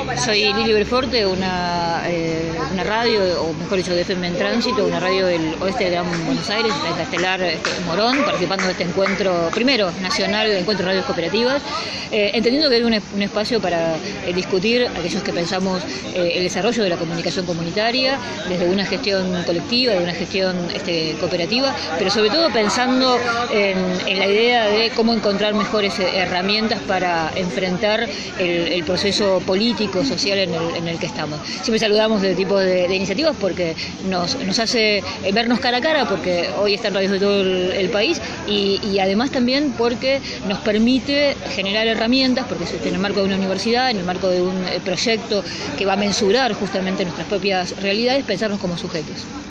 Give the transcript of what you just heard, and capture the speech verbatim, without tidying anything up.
Soy Lili Belforte, una, eh, una radio, o mejor dicho, de F M en Tránsito, una radio del oeste de Gran Buenos Aires, la Estelar este, Morón, participando de este encuentro, primero nacional, de Encuentro de Radios Cooperativas, eh, entendiendo que es un, un espacio para eh, discutir aquellos que pensamos eh, el desarrollo de la comunicación comunitaria, desde una gestión colectiva, de una gestión este, cooperativa, pero sobre todo pensando en, en la idea de cómo encontrar mejores herramientas para enfrentar el, el proceso político, social en el, en el que estamos. Siempre saludamos de tipo de, de iniciativas porque nos, nos hace vernos cara a cara, porque hoy están radios de todo el, el país y, y además también porque nos permite generar herramientas, porque en el marco de una universidad, en el marco de un proyecto que va a mensurar justamente nuestras propias realidades, pensarnos como sujetos.